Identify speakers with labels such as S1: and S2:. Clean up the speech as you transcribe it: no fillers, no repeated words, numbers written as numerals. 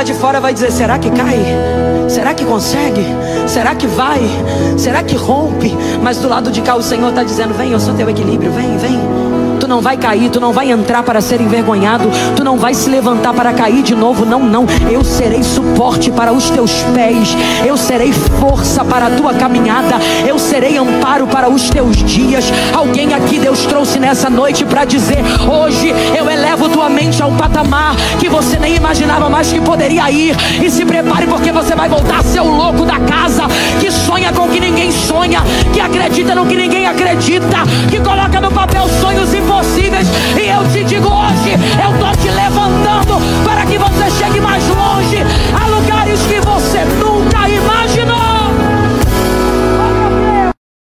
S1: está de fora vai dizer: será que cai? Será que consegue? Será que vai? Será que rompe? Mas do lado de cá o Senhor está dizendo: vem, eu sou teu equilíbrio, vem, vem. Tu não vai cair, tu não vai entrar para ser envergonhado, tu não vai se levantar para cair de novo, não, não. Eu serei suporte para os teus pés, eu serei força para a tua caminhada, eu serei amparo para os teus dias. Alguém aqui Deus trouxe nessa noite para dizer: hoje eu elevo tua mente a um patamar que você nem imaginava mais que poderia ir. E se prepare, porque você vai voltar a ser o louco da casa, que sonha com o que ninguém sonha, que acredita no que ninguém acredita, que coloca no papel sonhos impossíveis. E eu te digo hoje, eu estou te levando